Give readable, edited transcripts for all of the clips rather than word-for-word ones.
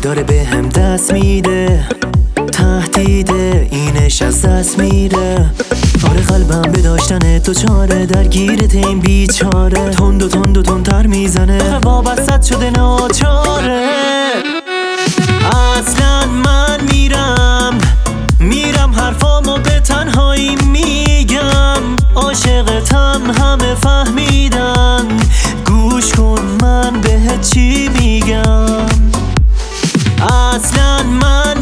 داره به هم دست میده، تهدیده اینش از دست میره. آره قلبم به داشتن تو چاره، درگیرت این بیچاره، تند و تند و تندتر میزنه، وابستت شده ناچاره. اصلا من میرم حرفامو به تنهایی میگم، عاشقتم همه فهمیدن، گوش کن من بهت چی میگم. اصلا من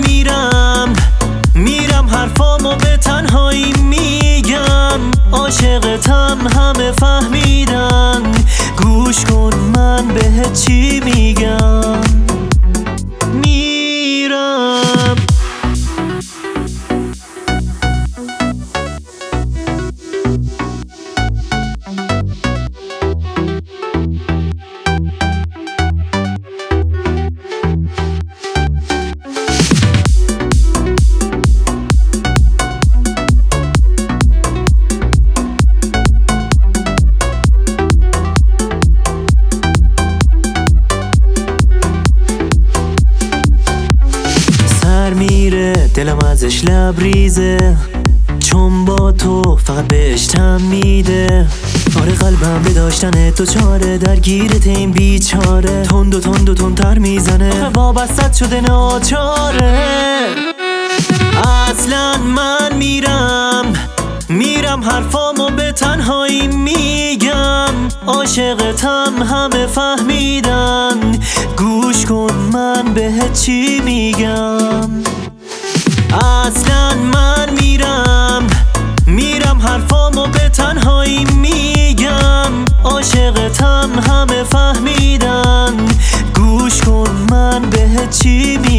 میرم حرفامو به تنهایی میگم، عاشقتم همه فهمیدن، گوش کن من بهت چی میگم. میرم میره دلم ازش لبریزه، چون با تو فقط بهش تم میده. آره قلبم به داشتن تو چاره، درگیرت این بیچاره، تند و تند و تندتر میزنه، وابستت شده ناچاره. اصلا من میرم حرفامو به تنهایی میگم، عاشقتم همه فهمیدن، گوش کن من بهت چی میگم. اصلا من میرم حرفامو به تنهایی میگم، عاشقتم همه فهمیدن، گوش کن من بهت چی میگم.